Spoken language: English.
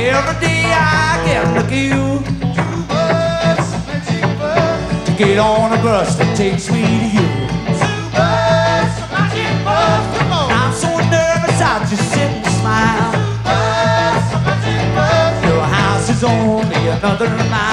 Every day I get lucky to get on a bus that takes me to you. I'm so nervous I just sit and smile. Your house is only another mile.